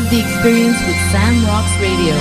Live the experience with Sam Rocks Radio.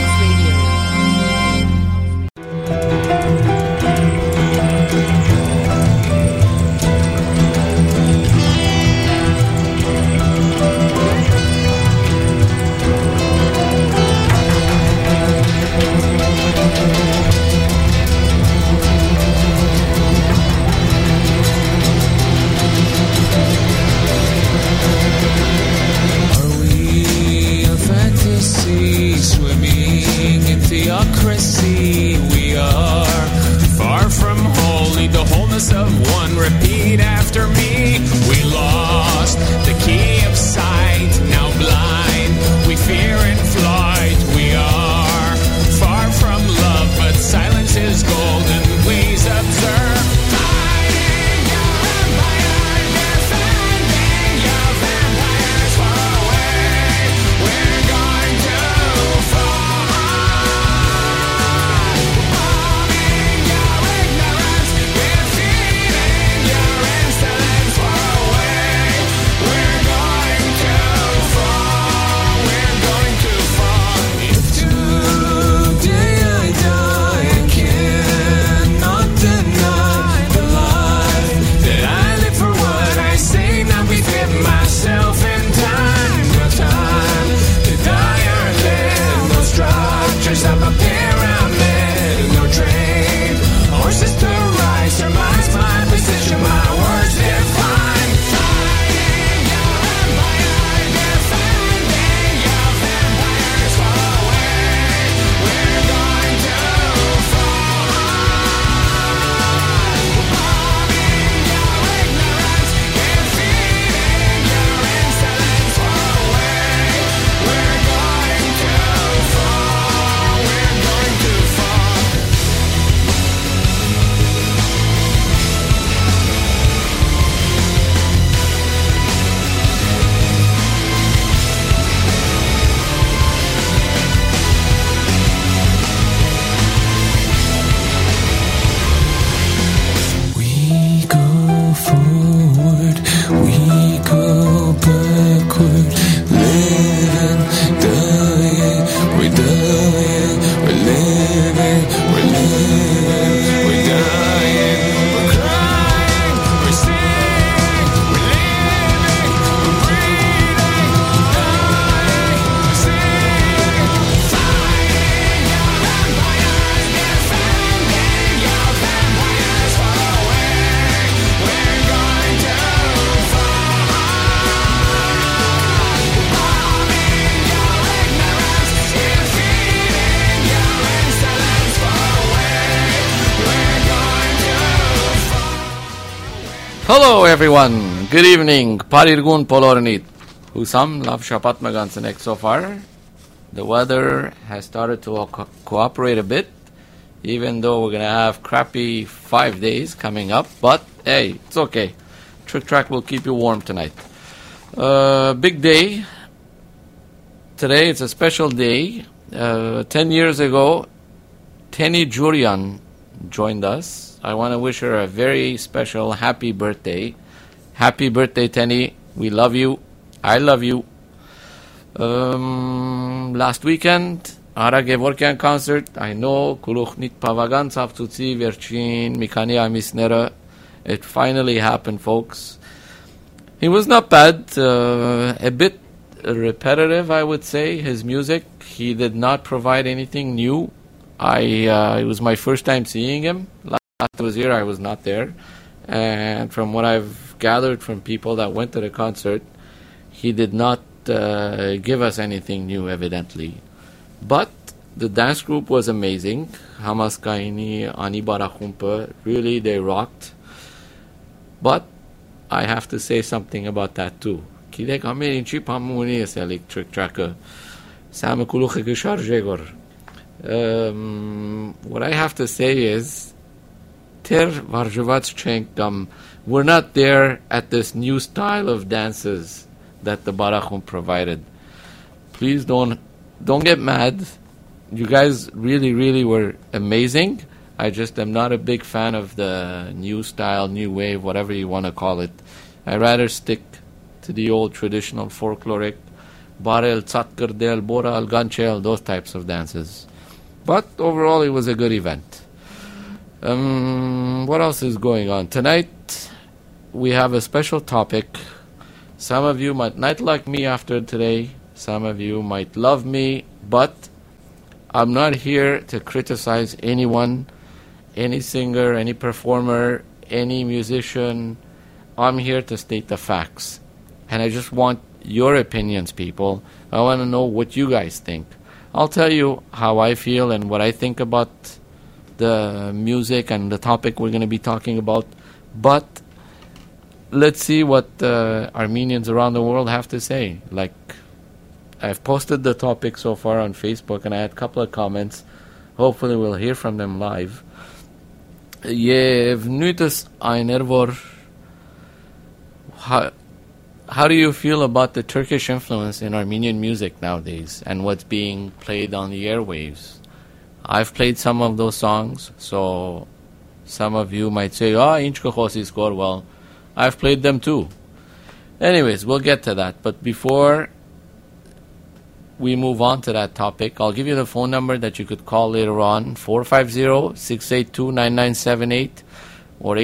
Theocracy, we are far from holy, the wholeness of one. Repeat after me. We lost the key of sight, now blind. We fear in flight. We are far from love, but silence is golden. Please observe. Fighting your empire, defending your vampires far away. We're going to fall. Of a pyramid, no train, horses to ride, surmise my position, my words define. Fighting your empire, defending your vampires far away. We're going to fall. Bombing your ignorance, defeating your insolence far away. We're going to fall. Hello everyone, good evening, Parirgun Polornit. Husam, Lav Shapat Magansanek so far. The weather has started to cooperate a bit, even though we're going to have crappy 5 days coming up. But hey, it's okay. Trick Track will keep you warm tonight. Big day. Today it's a special day. 10 years ago, Tenny Jurian joined us. I want to wish her a very special happy birthday. Happy birthday, Tenny. We love you. I love you. Last weekend, Ara Gevorkian concert. I know, Kulukhnit Pavagan Savtutsi Verchin Mikani Amisnera. It finally happened, folks. He was not bad. A bit repetitive, I would say, his music. He did not provide anything new. It was my first time seeing him. Last I was here, I was not there. And from what I've gathered from people that went to the concert, he did not give us anything new, evidently. But the dance group was amazing. Hamas Kaini, Ani Barakhumpa, really they rocked. But I have to say something about that too. Kidek Amerin Chip Hamuni is electric tracker. Sam Kulukhik Sharjegor. What I have to say is, we're not there at this new style of dances that the Barachum provided. Please don't get mad. You guys really were amazing. I just am not a big fan of the new style, new wave, whatever you want to call it. I rather stick to the old traditional folkloric Barel, Tzatkerdel, Boral, Ganchel, those types of dances. But overall, it was a good event. What else is going on? Tonight, we have a special topic. Some of you might not like me after today. Some of you might love me. But I'm not here to criticize anyone, any singer, any performer, any musician. I'm here to state the facts. And I just want your opinions, people. I want to know what you guys think. I'll tell you how I feel and what I think about the music and the topic we're going to be talking about. But let's see what Armenians around the world have to say. Like, I've posted the topic so far on Facebook, and I had a couple of comments. Hopefully we'll hear from them live. How do you feel about the Turkish influence in Armenian music nowadays and what's being played on the airwaves? I've played some of those songs, so some of you might say, well, I've played them too. Anyways, we'll get to that. But before we move on to that topic, I'll give you the phone number that you could call later on, 450-682-9978 or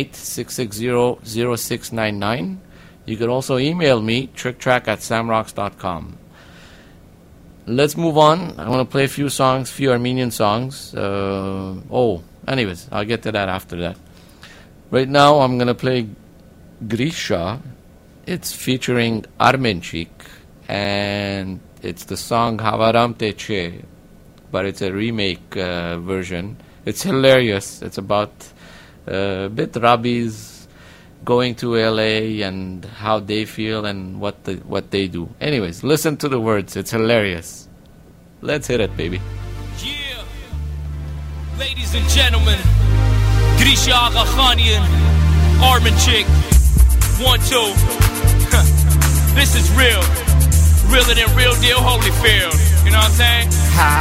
818-660-0699. You could also email me, tricktrack@samrocks.com. Let's move on. I want to play a few songs, few Armenian songs. Anyways, I'll get to that after that. Right now, I'm going to play Grisha. It's featuring Armenchik, and it's the song Havaram Teche, but it's a remake version. It's hilarious. It's about bit rabbis going to LA and how they feel and what they do. Anyways, listen to the words. It's hilarious. Let's hit it, baby. Yeah, ladies and gentlemen, Grisha Aghakhanian, Armenchik, 1, 2. This is real, realer than real deal Holyfield. You know what I'm saying?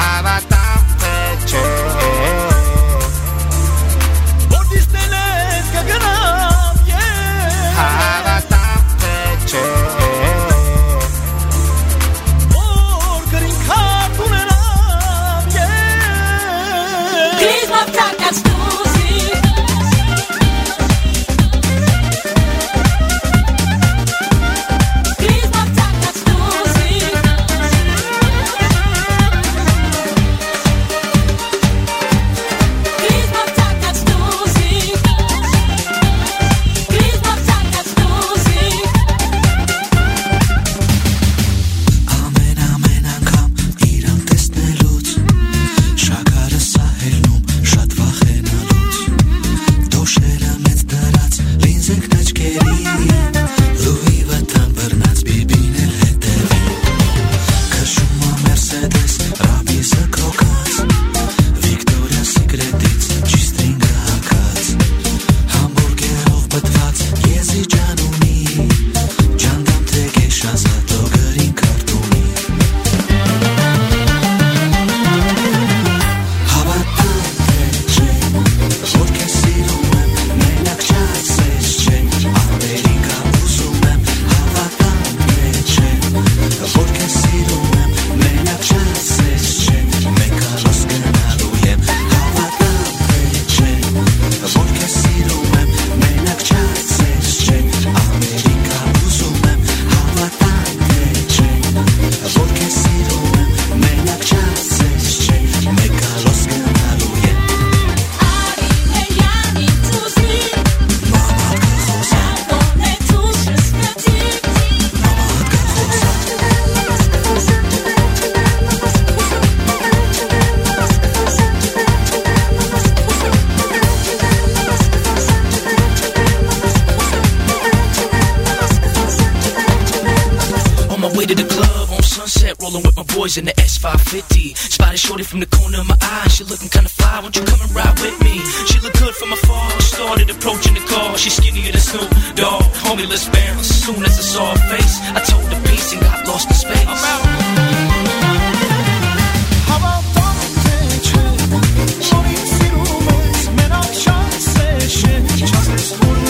In the S550, spotted shorty from the corner of my eye. She looking kinda fly, won't you come and ride with me? She look good from afar, started approaching the car. She skinnier than Snoop Dogg, homie, let's bounce. As soon as I saw her face, I told her peace and got lost in space. I'm out.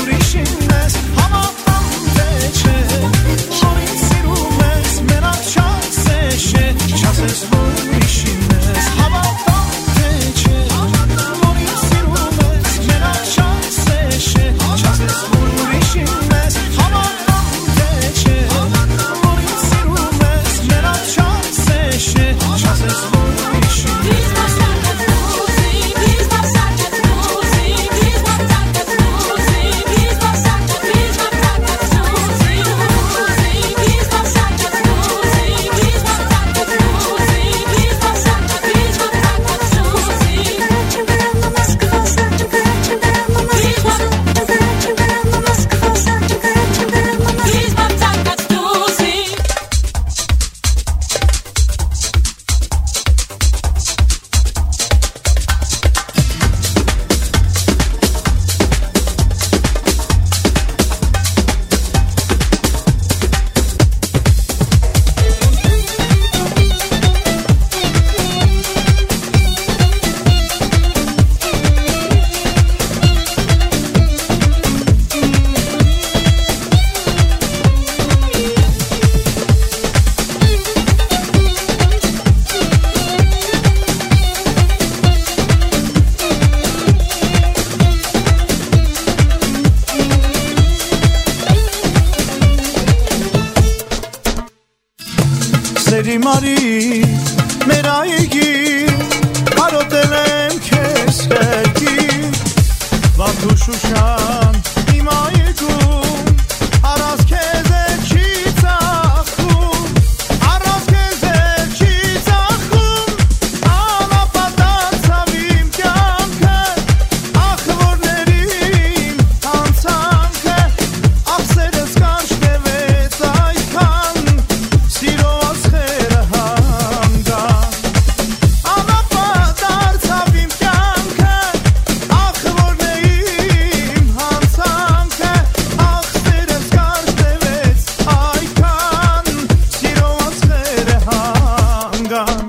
How Սիրի մարի մեր այգի կարոտել եմ քեզ կերքի Վաղ ու շուշան իմ այգում առանց քեզ չի ծախում առանց քեզ չի ծախում անապատացավ իմ կյանքը ախորներին անցանքը ախսերս կարճ տևեց այդքան սիրո ասխերը հանգան անապատացավ իմ կյանքը ախորներին անցանքը ախսերս կարճ տևեց այդքան սիրո ասխերը հանգան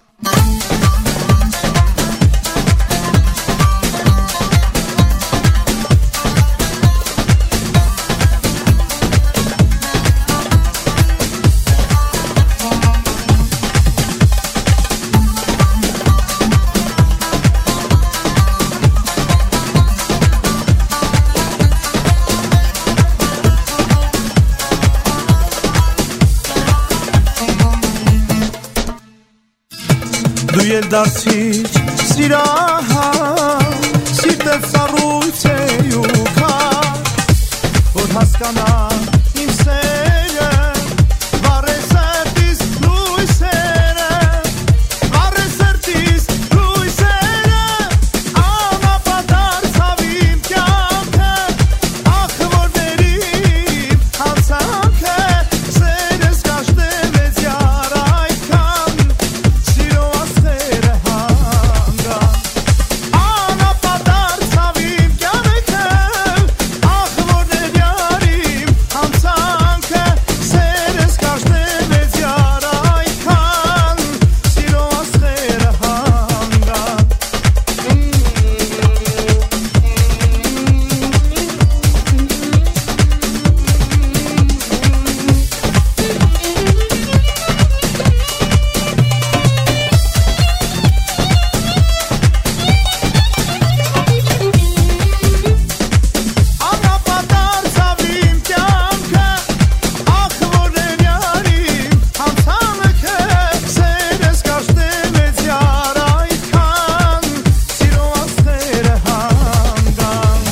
Դու ել դարձիր սիրահար Սիրտետ սառույց է ու քար Որ հասկանա իմ սերը Վառե սրտիս լույսերը Վառե սրտիս լույսերը Անապատարձավ իմ կյանքը Ախորներին հանցանքը Սերս կաշտևեց յար այդքան Սիրո ասխերը հանգան Անապատարձավ իմ կյանքը Ախորներ յարիմ հանցանքը Սերս կաշտևեց յար այդքան Սիրո ասխերը հանգան Անապատարձավ իմ կյանքը Ախորներ յարիմ հանցանքը Սերս կաշտևեց յար այդքան Սիրո ասխերը հանգան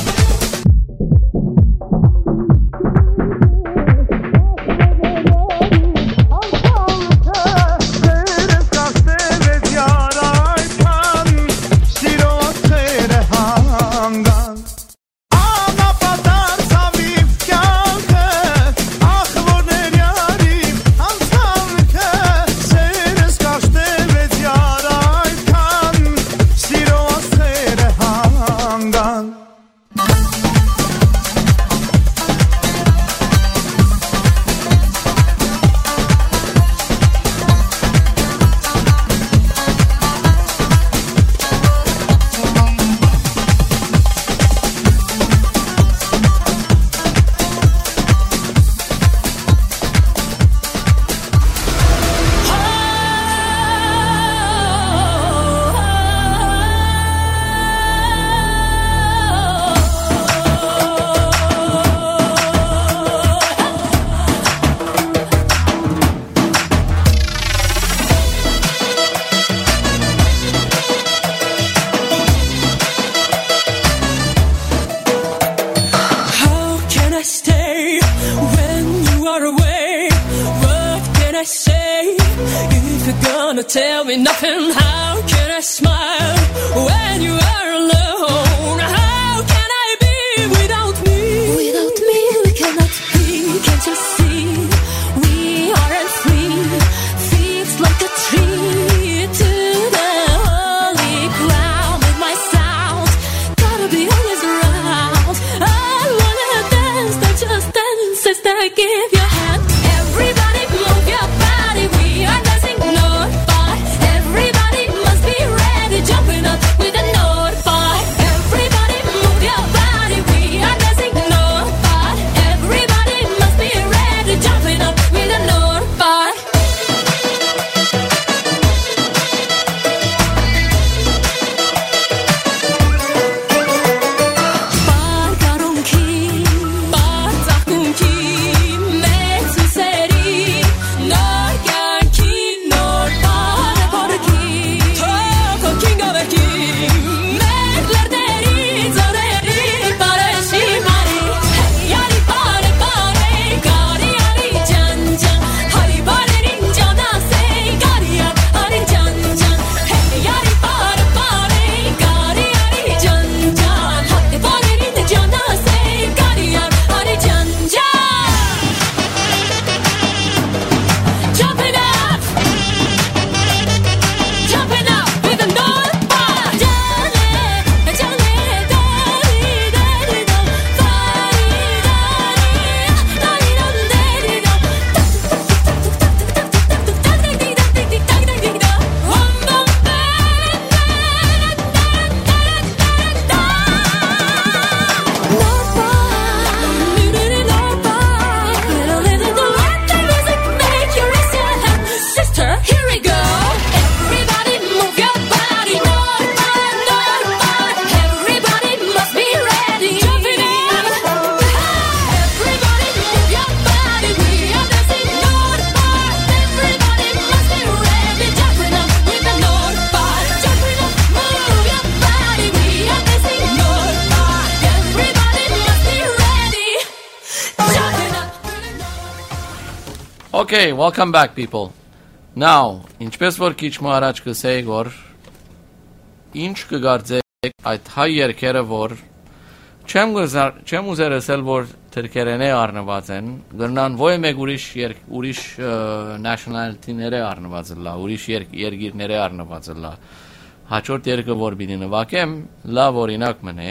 Սերս կաշտևեց յար այդքան Սիրո ասխերը հանգան Անապատարձավ իմ կյանքը Ախորներ յարիմ հանցանքը Սերս կաշտևեց յար այդքան Սիրո ասխերը հանգան How can I stay when you are away? What can I say if you're gonna tell me nothing? How can I smile when you are alone? How can I be without me? Without me we cannot be. Can't you see? We aren't free. Thieves like a tree to the holy ground with my sound. Gotta be always around. I wanna dance, not just dance. Sister, give your hand. Everybody move your body. We are dancing north by. Everybody must be ready, jumping up with a north by. Everybody move your body. We are dancing north by. Everybody must be ready, jumping up with a north by. Bar garunki, bar zakun ki, Okay, welcome back, people. Now, ինչպես որ քիչ առաջ կսեի որ ինչ կգործեք այդ հայ երկերը որ չեմ ուզեր ասել որ թրքերենե առնված են գրնան ոյ մեկ ուրիշ nationality-ները առնված լա ուրիշ երկիրները առնված լա հաջորդ երկը որ պիտի նվակեմ լավ օրինակ մնե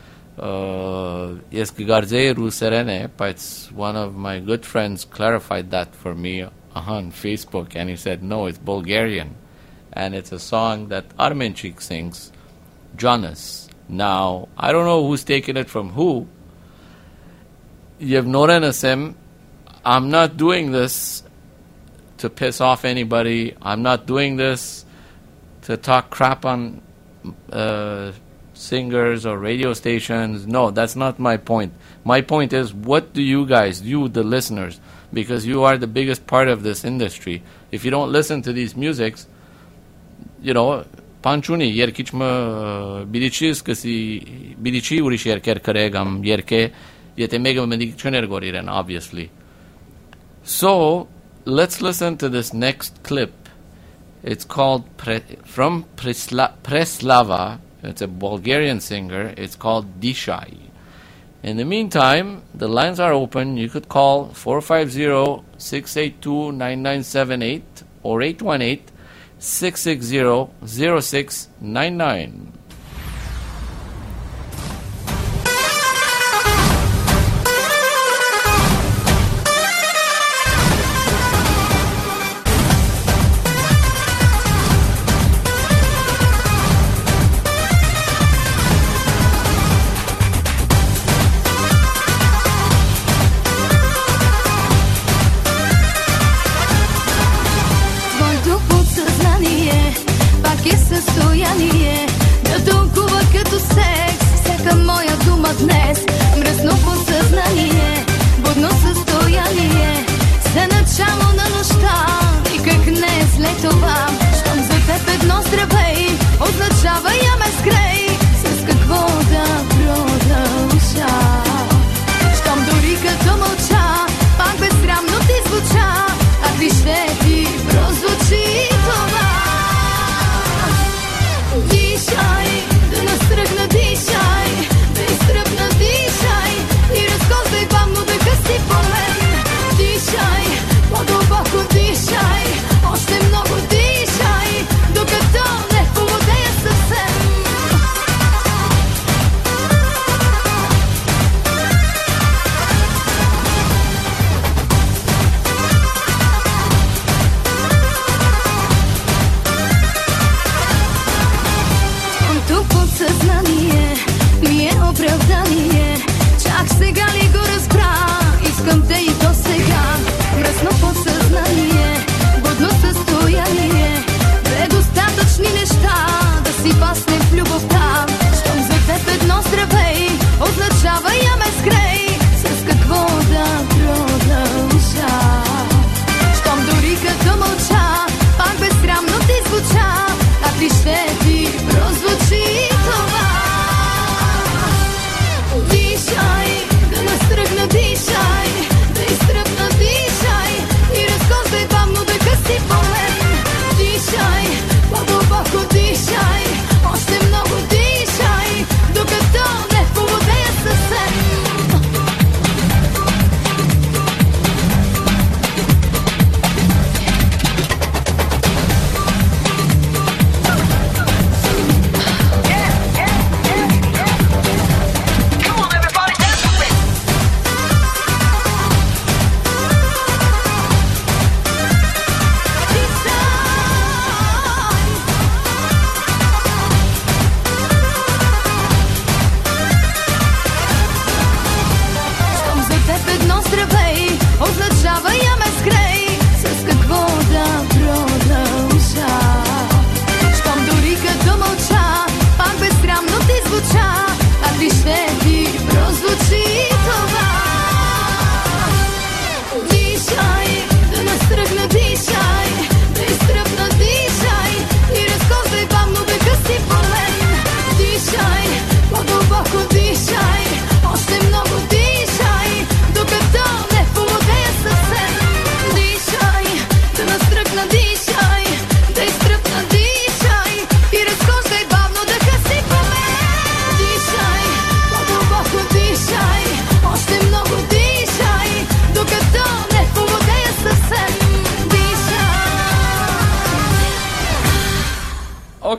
ես կգործեի ռուսերեն է բայց one of my good friends clarified that for me on Facebook and he said no it's Bulgarian and it's a song that Armenchik sings Jonas. Now I don't know who's taking it from who. Yevnorenesem, I'm not doing this to piss off anybody. I'm not doing this to talk crap on singers or radio stations. No, that's not my point. My point is, what do you guys, you the listeners, because you are the biggest part of this industry. If you don't listen to these musics, you know, Panchuni, yerkichma bidichis kasi bidichi urish yerker karegam yerke yete mega medictioner goriren, obviously. So let's listen to this next clip. It's called from Preslava. It's a Bulgarian singer. It's called Dishai. In the meantime, the lines are open. You could call 450-682-9978 or 818-660-0699. Состояние,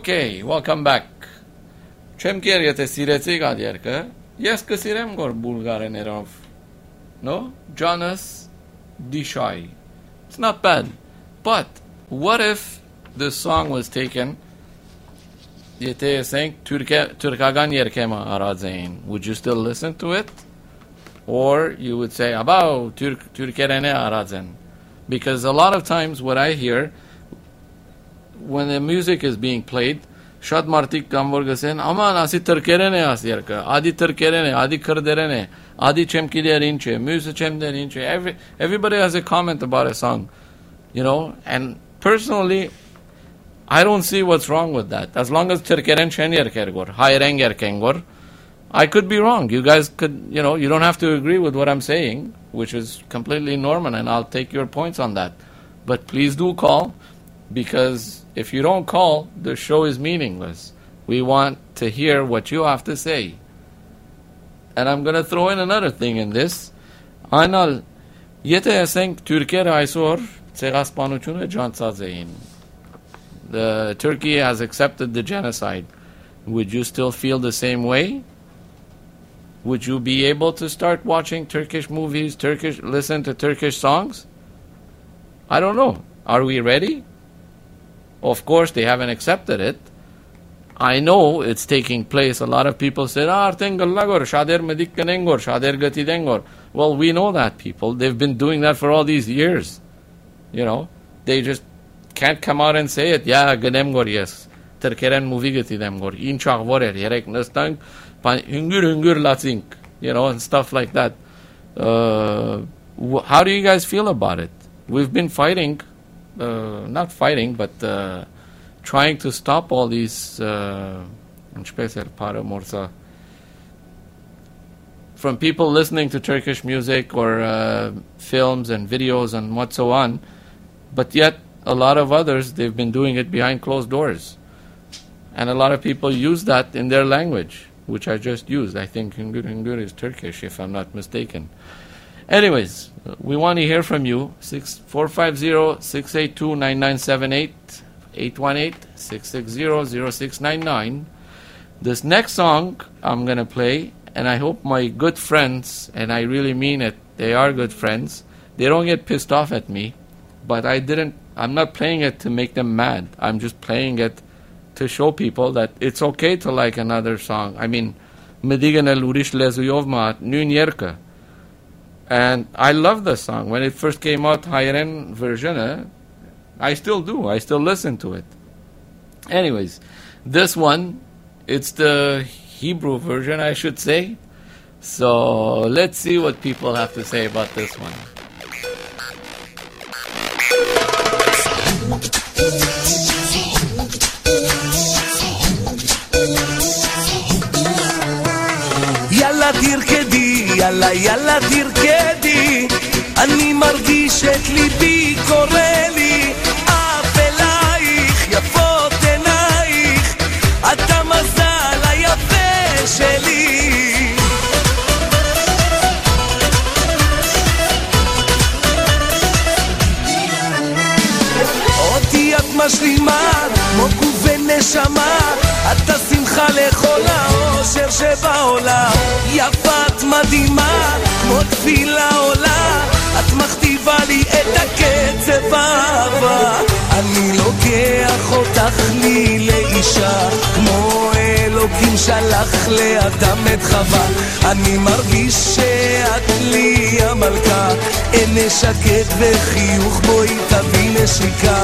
Okay, welcome back. Չեմ կեր եթե սիրեցիք այդ երգը, ես կսիրեմ գոր բուլգարեներով. No? Jonas Dishai. It's not bad. But what if the song was taken եթե ասենք թուրքական երգեմա արած էին, would you still listen to it? Or you would say, about Türkeren arazen. Because a lot of times what I hear, when the music is being played, Shad Martik Gamborgasen, Aman asi Türkeren asirka, Adi Türkeren, Adi Kurderen, Adi Chemkiler inche, Musa Chemder inche. Everybody has a comment about a song, you know, and personally, I don't see what's wrong with that. As long as Türkeren Shenyer Kergor, Hayrenger Kengor, I could be wrong. You guys could, you know, you don't have to agree with what I'm saying, which is completely normal, and I'll take your points on that. But please do call, because if you don't call, the show is meaningless. We want to hear what you have to say. And I'm going to throw in another thing in this. Anal, yete esենք Türker այսօր ցեղասպանությունը ջանցած էին. The Turkey has accepted the genocide. Would you still feel the same way? Would you be able to start watching Turkish movies, listen to Turkish songs? I don't know. Are we ready? Of course, they haven't accepted it. I know it's taking place. A lot of people said, well, we know that, people. They've been doing that for all these years. You know, they just can't come out and say it. Yeah, yes. Turkeren movie getidemgor. Inchaq vorer. Yerek nestang. Hungur latsink, you know, and stuff like that. How do you guys feel about it? We've been fighting, not fighting, but trying to stop all these from people listening to Turkish music or films and videos and what so on. But yet, a lot of others, they've been doing it behind closed doors. And a lot of people use that in their language, which I just used. I think Hungur is Turkish, if I'm not mistaken. Anyways, we want to hear from you. 450-682-9978, 818-660-0699. This next song I'm going to play, and I hope my good friends, and I really mean it, they are good friends, they don't get pissed off at me, but I'm not playing it to make them mad. I'm just playing it to show people that it's okay to like another song. I mean, Medigan el Urish Lezuyov Maat, Nun Yerka. And I love the song. When it first came out, Hayren version, I still do. I still listen to it. Anyways, this one, it's the Hebrew version, I should say. So let's see what people have to say about this one. יאללה תרקדי, יאללה יאללה תרקדי, אני מרגיש את ליבי קורא לי, אף אלייך יפות עינייך, את המזל היפה שלי. אותי את משלימה, כמו גוף ונשמה, את השמחה לכל האושר שבעולם, יפת מדהימה, כמו תפילה עולה, את מכתיבה לי את הקצב האהבה, אני לוקח אותך לי לאישה, כמו אלוקים שלח לאדם את חווה, אני מרגיש שאת לי המלכה, אין שקט וחיוך בואי תביא נשיקה.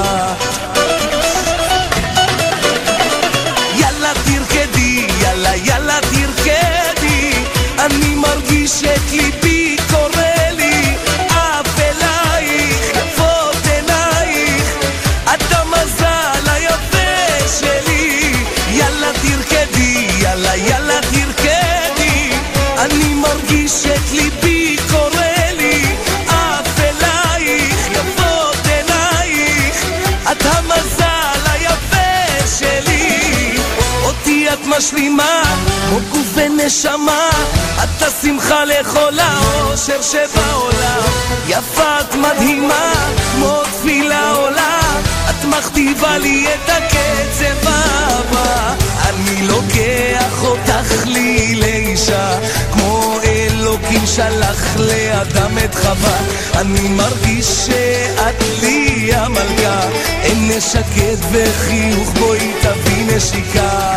יאללה יאללה תרקדי, אני מרגיש את ליבי קורא לי, אף אלייך יפות עינייך, את המזל היפה שלי. יאללה תרקדי, יאללה יאללה תרקדי, אני מרגיש את ליבי קורא לי, אף אלייך יפות עינייך, את המזל היפה שלי. אותי את משלימה, כמו גוף ונשמה, את השמחה לכל האושר שבעולם, יפת מדהימה, כמו תפילה עולה, את מכתיבה לי את הקצב הבא, אני לוקח אותך לי לאישה, כמו אלוקים שלח לאדם את חווה, אני מרגיש שאת לי המלכה, אין נשקט וחיוך בואי תביא נשיקה.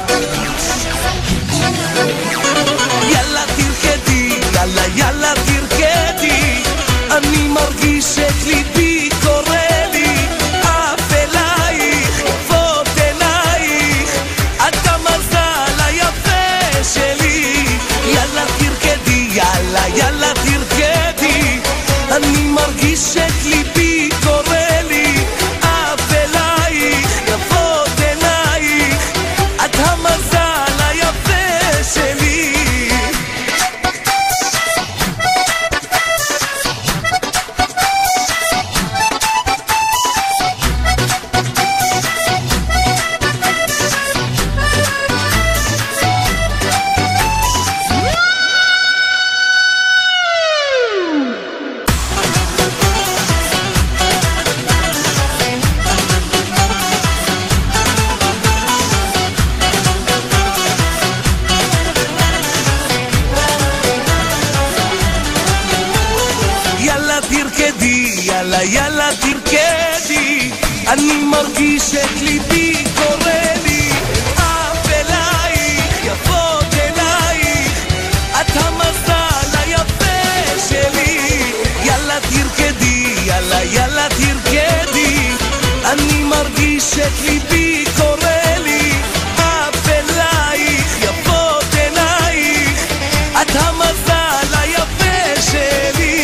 יאללה תרקדי, יאללה יאללה תרקדי, אני מרגיש את ליבי קורא לי, אף אלייך כפות עינייך, את המזל היפה שלי. יאללה תרקדי, יאללה יאללה תרקדי, אני מרגיש את ליבי קורא לי, אף אלייך כפות עינייך, את המזל היפה שלי. יאללה תרקדי, אני מרגיש את ליבי קורא לי, אף אלייך יפות אלייך, את המזל היפה שלי. יאללה תרקדי, יאללה יאללה תרקדי, אני מרגיש את ליבי קורא לי, אף אלייך יפות אלייך, את המזל היפה שלי.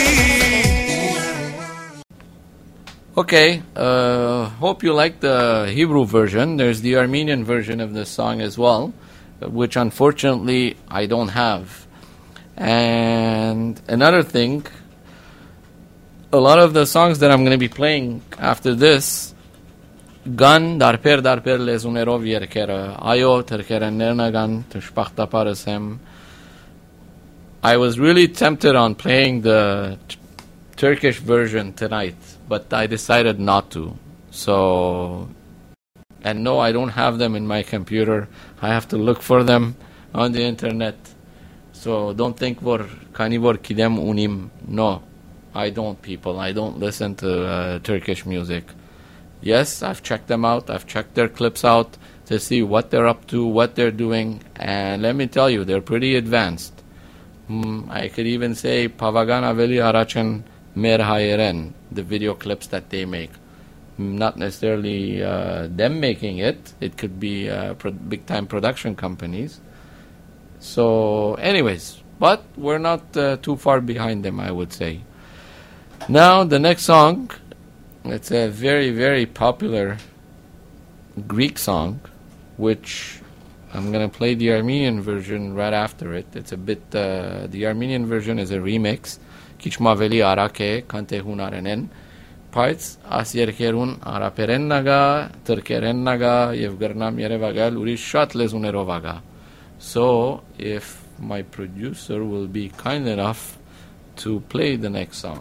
Okay, hope you like the Hebrew version. There's the Armenian version of this song as well, which unfortunately I don't have. And another thing, a lot of the songs that I'm going to be playing after this, Gan darper lezunerov yerkera, ayo terkera nernagan tishpachta parasem. I was really tempted on playing the Turkish version tonight, but I decided not to. So, and no, I don't have them in my computer. I have to look for them on the internet. So don't think vor kanivor kidem unim. No, I don't, people. I don't listen to Turkish music. Yes, I've checked them out. I've checked their clips out to see what they're up to, what they're doing, and let me tell you, they're pretty advanced. I could even say Pavagan Aveli Arachen Mer Hayeren, the video clips that they make. Not necessarily them making it. It could be big-time production companies. So, anyways, but we're not too far behind them, I would say. Now, the next song, it's a very, very popular Greek song, which I'm going to play the Armenian version right after it. It's a bit, the Armenian version is a remix. Kichmaveli Arake, Kante Hunarenen. Parts, As Yerkerun Araperen Naga, Turkeren Naga, Yevgernam Yerevagal, Urishat Lezunerovaga. So, if my producer will be kind enough to play the next song.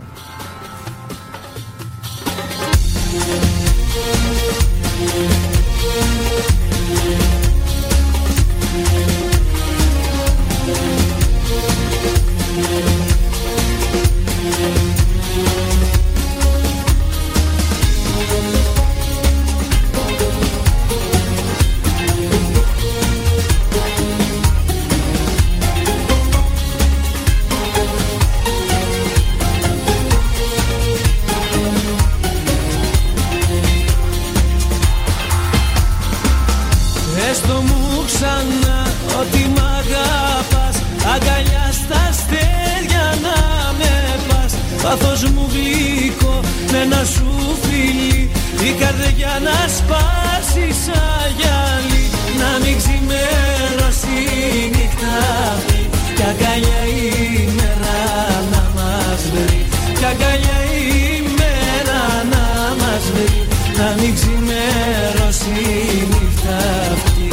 Πάθος μου γλυκό με ένα σου φίλι, η καρδιά να σπάσει σαν γυαλί, να μην ξημερώσει η νύχτα αυτή, κι αγκαλιά η μέρα να μας βρει, κι αγκαλιά η μέρα να μας βρει, να μην ξημερώσει η νύχτα αυτή.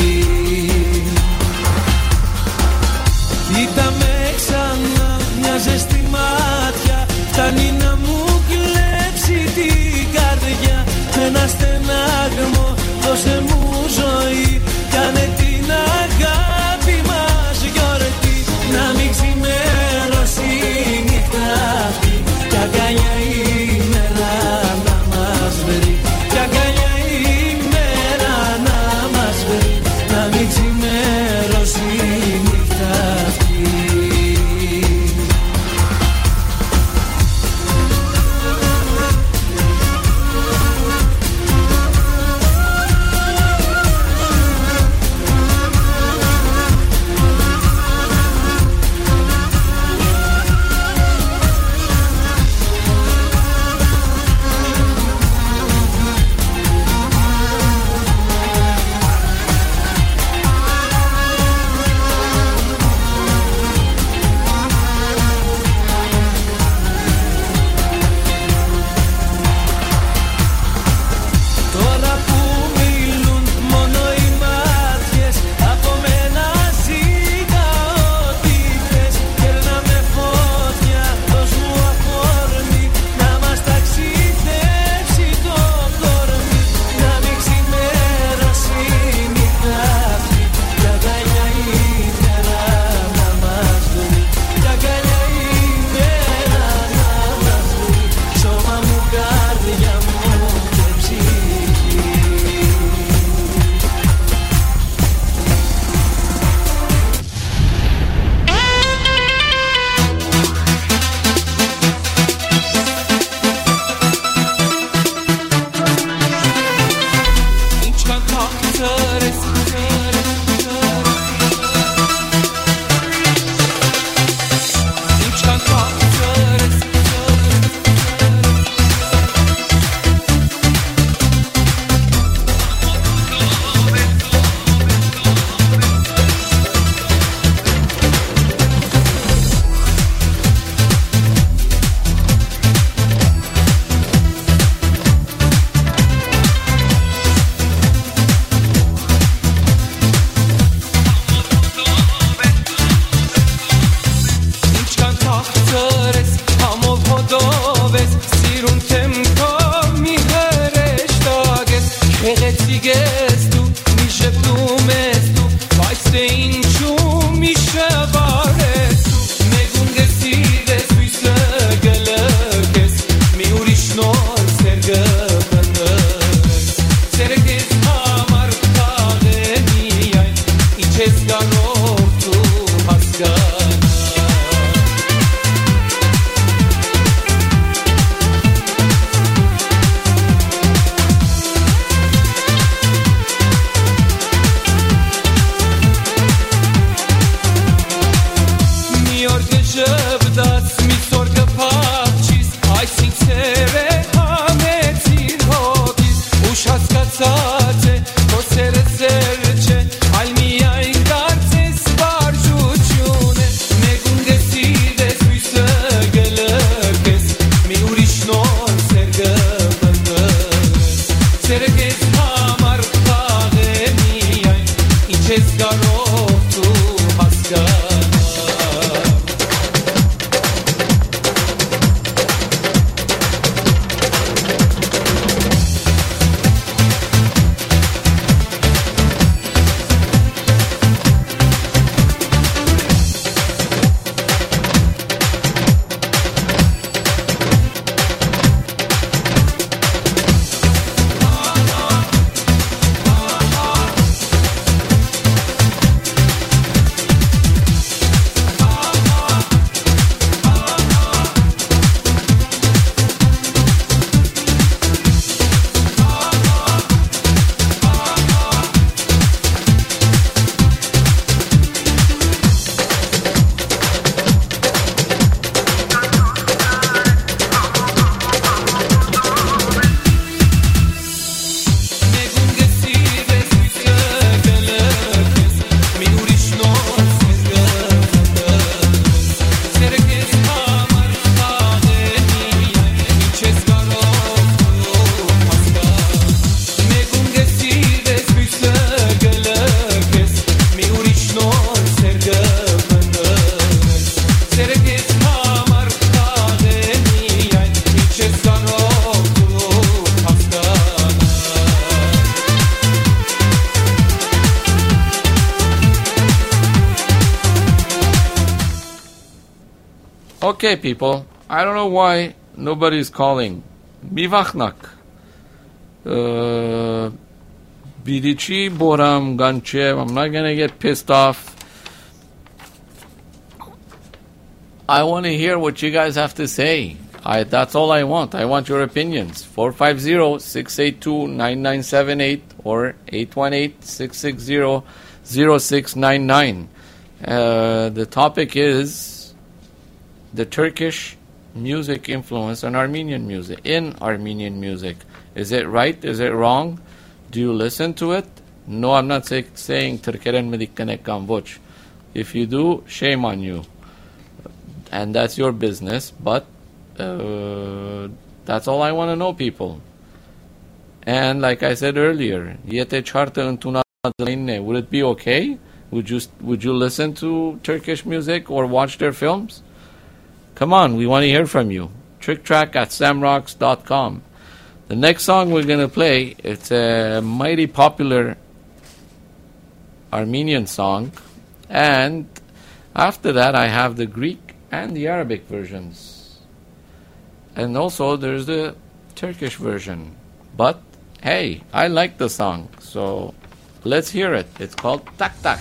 Κοίτα με ξανά μια ζεστή μάτια, φτάνει να μου κλέψει την καρδιά, με στενάγμο, δώσε μου ζωή. Κάνε την αγάπη μας γιορτή, να μην ξημερώσει η νύχτα αυτή. Κι αγκαλιά η μέρα να μας βρει, κι αγκαλιά η μέρα να μας βρει, να μην ξημερώσει η νύχτα αυτή. Okay, people. I don't know why nobody's calling. Mivachnak. Bidichi Boram Ganchev. I'm not gonna get pissed off. I want to hear what you guys have to say. That's all I want. I want your opinions. 450-682-9978 or 818-660-0699. The topic is the Turkish music influence on Armenian music. Is it right? Is it wrong? Do you listen to it? No, I'm not saying Türkeren medikkanek gamvoch. If you do, shame on you. And that's your business, but that's all I want to know, people. And like I said earlier, would it be okay? Would you listen to Turkish music or watch their films? Come on, we want to hear from you. tricktrack@samrocks.com. The next song we're going to play, it's a mighty popular Armenian song. And after that, I have the Greek and the Arabic versions. And also, there's the Turkish version. But, hey, I like the song. So, let's hear it. It's called Tak Tak.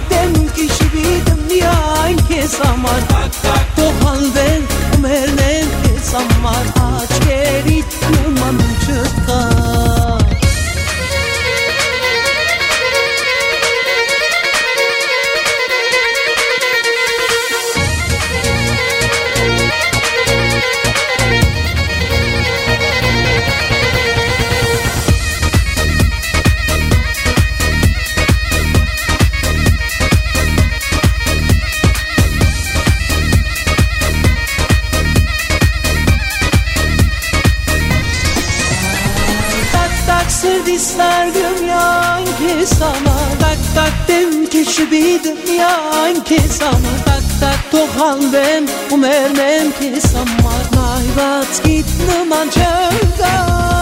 Zaman, to halden, umernen Սրդիսարգը միայն քեզ համար Տակ-տակ դեմ քեշվիդը միայն քեզ համար Տակ-տակ թող հալվեմ ու մերնեմ քեզ համար Նայված գիտ նման չկա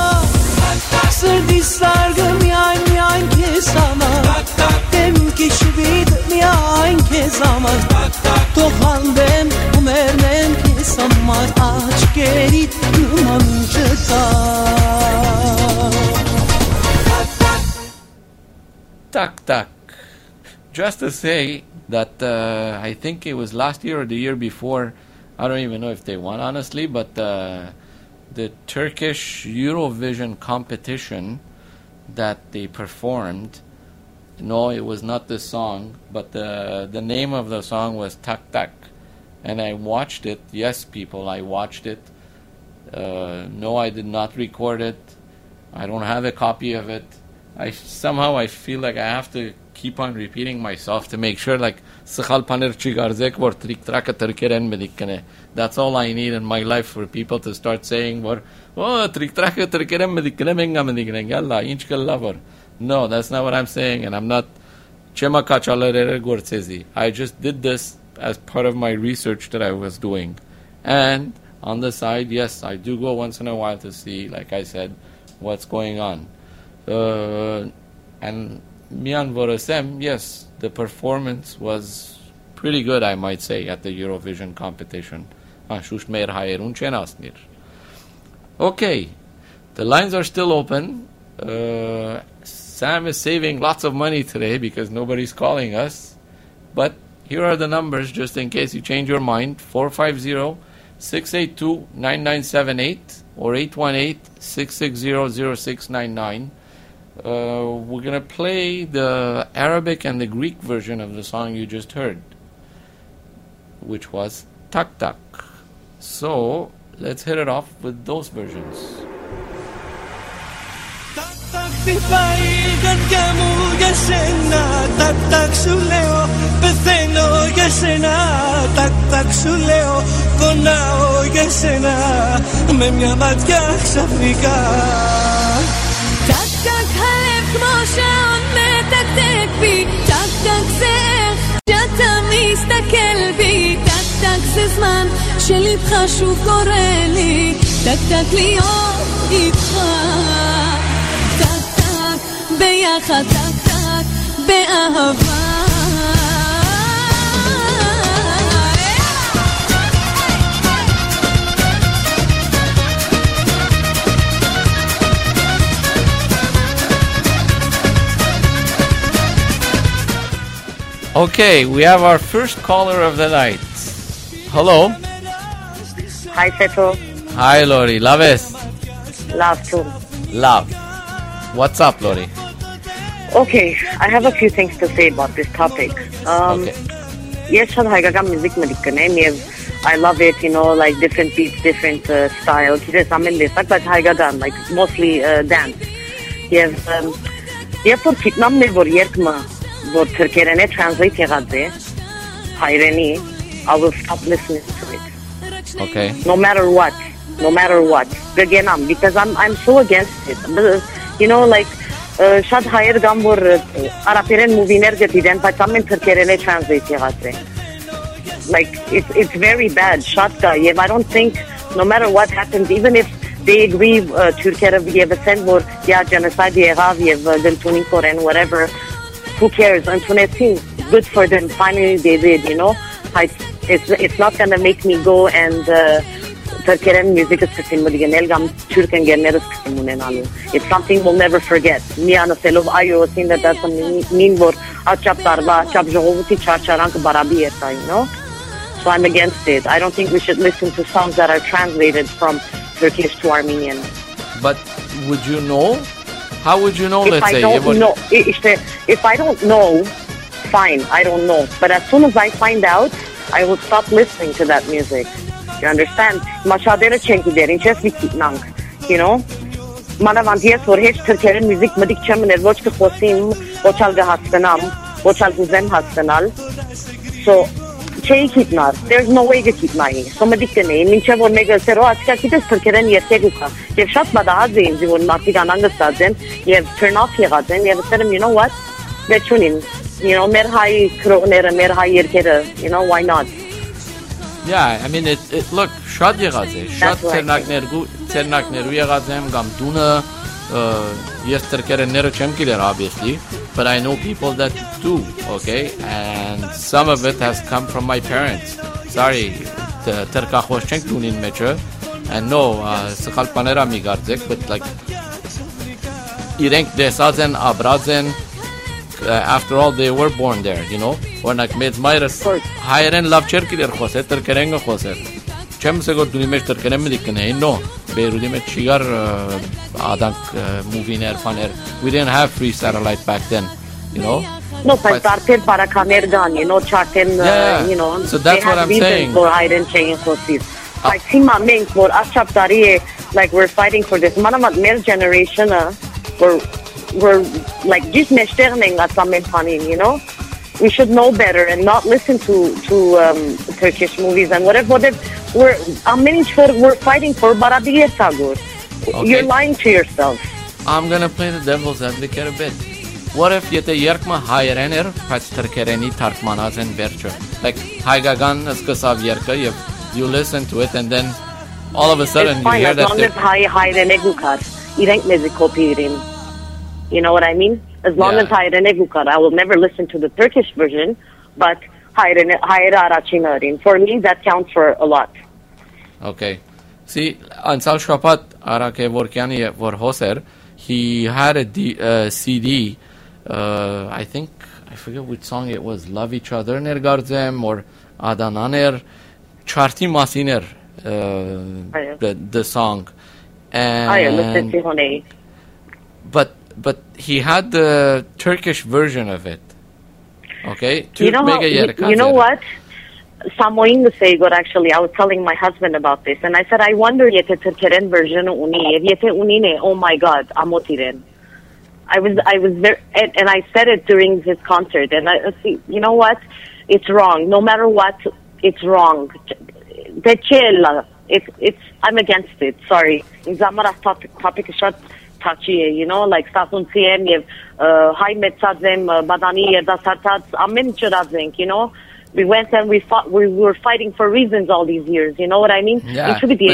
Սրդիսարգը միայն քեզ համար Տակ-տակ դեմ քեշվիդը միայն քեզ համար Տակ-տակ թող հալվեմ ու մերնեմ քեզ համար Աչքերիդ նման չկա Tak tak. Just to say that I think it was last year or the year before, I don't even know if they won honestly, but the Turkish Eurovision competition that they performed, no, it was not this song, but the name of the song was Tak Tak. And I watched it. Yes, people, I watched it. No, I did not record it. I don't have a copy of it. I feel like I have to keep on repeating myself to make sure, like, that's all I need in my life, for people to start saying, no, that's not what I'm saying, and I'm not. I just did this as part of my research that I was doing. And on the side, yes, I do go once in a while to see, like I said, what's going on. And Mian Vorasem, yes, the performance was pretty good, I might say, at the Eurovision competition. Okay, the lines are still open. Sam is saving lots of money today because nobody's calling us. But here are the numbers, just in case you change your mind. 450-682-9978 or 818-660-0699. We're going to play the Arabic and the Greek version of the song you just heard, which was Tak Tak. So, let's hit it off with those versions. Tak tak χτυπάει η καρδιά μου για σένα Tak tak σου λέω πεθαίνω για σένα Tak tak σου λέω πονάω για σένα με μια ματιά ξαφνικά Tak tak הלב כמו שעון מתקתק בי Tak tak זה איך שאתה מסתכל בי Tak tak זה זמן שלבך שוב קורא לי Tak tak להיות איתך ביחד Tak tak באהבה Okay, we have our first caller of the night. Hello. Hi, Seto. Hi, Lori. Love is? Love too. Love. What's up, Lori? Okay, I have a few things to say about this topic. Okay. Yes, music I love it, you know, like different beats, different styles. But like mostly dance. Yes, for Kitnam ne vor yerkma vor Turkerene translate yagadze. Hayreni, I will stop listening to it. Okay. No matter what. Gagenam, because I'm so against it. You know, like shad hayr gam vor Araperen movie ner gediden, but I'm in Turkerene translate yagadze. Like it's very bad. Shatka. I don't think no matter what happens, even if they agree Turkere send more genocide then Korean whatever, who cares? Good for them. Finally they did, you know. It's not gonna make me go and Turkeren music is it's something we'll never forget. Miana selov ayo sin that that's mean word achap tarba achap jovuti charcharank barabi erta, you know. So I'm against it. I don't think we should listen to songs that are translated from Turkish to Armenian. But would you know? How would you know, let's say? If I don't know, fine, I don't know. But as soon as I find out, I will stop listening to that music. You understand? You know? Manavantias for H Turkish music medik chemner watch khosim ochal ga hastanam ochal guzem hastanal. So Չէի քիտնար, there's no way գիտնայի։ Սոմդիկն է, մինչև որ մեկը ասեր, «Ա գիտես թրքերեն երթեք ու կա»։ Եվ շատ բադահած է ինձ, որ մարդիկ անհանգստած են եւ turn off եղած են եւ ասել եմ, you know what? Վերջունին, you know, մեր հայ քրոները, մեր հայ երգերը, you know, why not? Yeah, I mean, look, շատ եղած է, շատ ցերնակներու եղած եմ, կամ դունը, ես թրքերենները չեմ գիտեր, obviously, but I know people that do, okay, and some of it has come from my parents. Sorry, թրքախոս չենք դունին մեջը, and no, սխալ բաներ ամի գարձեք, but like, իրենք դեսած են, ապրած են, after all, they were born there, you know, or like մեծ մայրս հայերեն լավ չեր գիտեր խոսել, թրքերեն խոսել, չեմ սեգոր դունի մեջ թրքերեն մդիկ կնեին, no, Beirut մեջ չիգար adank movie-ներ, բաներ, we didn't have free satellite back then, you know. No, but արդեն բարականեր կան, you know, չարթեն, you know, so that's what I'm saying. For հայերեն չէին խոսիր։ Like, հիմա մենք, որ աշխապ տարի է, like, we're fighting for this, մանավանդ մեր generation-ը, we're like, just մեջտեղն ենք at ամեն բանին, you know. We should know better and not listen to Turkish movies and whatever we're fighting for Baradiye Tagur. You're lying to yourself. I'm gonna play the devil's advocate a bit. What if yete yerkma hayrener pat Turkereni tarkmanaz en vercho? Like Haigagan skasav yerka, you listen to it and then all of a sudden you hear that. As long as hayrene gukar, irenk mezi kopirin. You know what I mean? As long as hayrene gukar, I will never listen to the Turkish version, but hayre arachinarin. For me, that counts for a lot. Okay. See, Ansal Shapat Arake Vorkiani for Hoser, he had a CD, I think, I forget which song it was, Love Each Other Nergarzem or Adananer, Charti Masiner, the song. And, but he had the Turkish version of it. Okay? You know what? Samoin Segor, actually, I was telling my husband about this, and I said, I wonder yete Turkeren version uni, yete unine, oh my God, amotiren. I was there, and I said it during his concert, and I see, you know what? It's wrong. No matter what, it's wrong. I'm against it. Sorry. Zamara topic shot touchy, you know, like Sasun CM, High Metzazem, Badani, Dasartats, Amin Churazink, you know. We went and we fought. We were fighting for reasons all these years. You know what I mean? Yeah.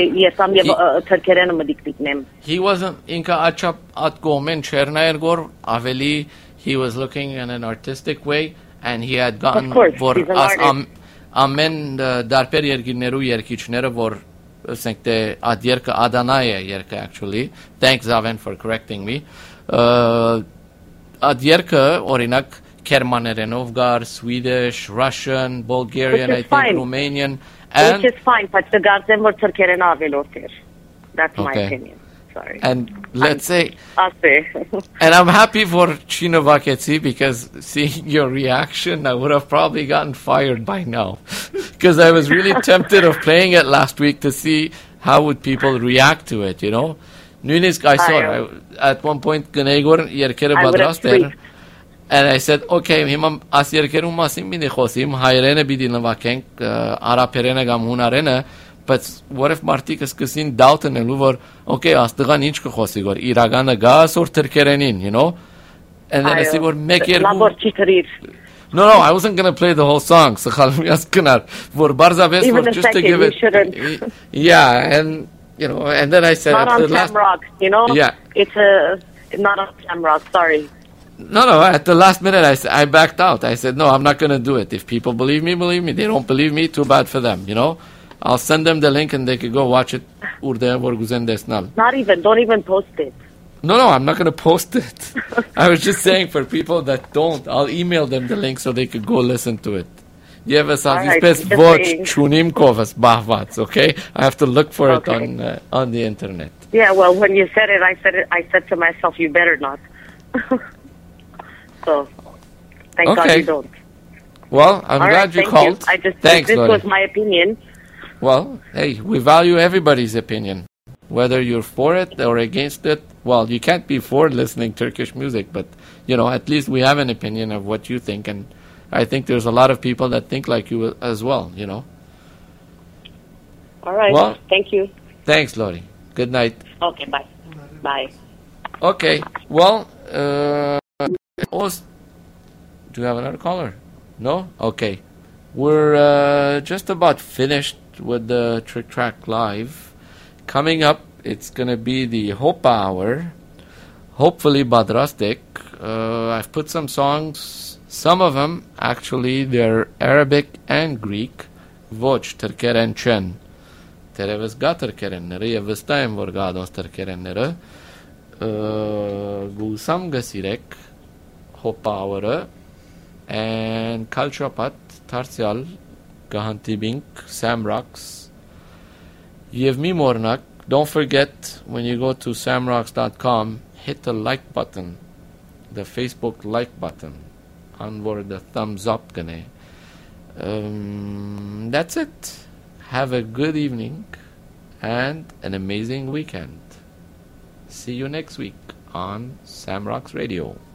He wasn't Inka Achap at Gomen Chernair Gor Aveli. He was looking in an artistic way, and he had gotten for us Amen Darper Yergineru Yerkichnera vor Sankte Adierka Adanaya Yerka actually. Thanks Zaven for correcting me. Adierka Orinak Kermanerenovgar, Swedish, Russian, Bulgarian, I think, fine. Romanian. And which is fine, but the Garzem were Turkerenavilorter. That's my opinion. Sorry. And let's say, and I'm happy for Chinovaketsi because seeing your reaction, I would have probably gotten fired by now. Because I was really tempted of playing it last week to see how would people react to it, you know. Nunes, I saw at one point, Ganegor, Yerkere Badraster. And I said, okay, himam asierkerum masim bini khosim, hayrene bidin lavakenk, araperene gam hunarene, but what if Martikas kasin doubten and over, okay, asdagan inch khosigor, iragana gas or terkerenin, you know? And then I said, well, make your No, I wasn't going to play the whole song. So for just to give it. Yeah, and you know, and then I said not on Shamrock, you know? Yeah. It's not on Shamrock, sorry. No, at the last minute I backed out. I said, no, I'm not going to do it. If people believe me, believe me. They don't believe me, too bad for them, you know? I'll send them the link and they could go watch it. Not even, don't even post it. No, I'm not going to post it. I was just saying for people that don't, I'll email them the link so they could go listen to it. Okay? I have to look for it on the internet. Yeah, well, when you said it, I said to myself, you better not. So, thank God you don't. Well, I'm glad you called. Thanks, this was my opinion. Well, hey, we value everybody's opinion. Whether you're for it or against it, well, you can't be for listening Turkish music, but, you know, at least we have an opinion of what you think, and I think there's a lot of people that think like you as well, you know. All right. Well- Thank you. Thanks, Lori. Good night. Okay, bye. Bye. Okay, well, do you have another caller? No? Okay. We're just about finished with the Trick Track Live. Coming up, it's going to be the Hopa Hour. Hopefully Badrastic. I've put some songs. Some of them, actually, they're Arabic and Greek. Voç tërkeren qen. Terevizga tërkerenleri, Evistayem vorgadons tërkerenleri. Gusam Gasirek, Hopa Hour, and Kalchopat, Tarsial, Gahantibink, Sam Rocks. Yevmi Mornak. Don't forget, when you go to samrocks.com, hit the like button, the Facebook like button, onward the thumbs up. That's it. Have a good evening and an amazing weekend. See you next week on Sam Rocks Radio.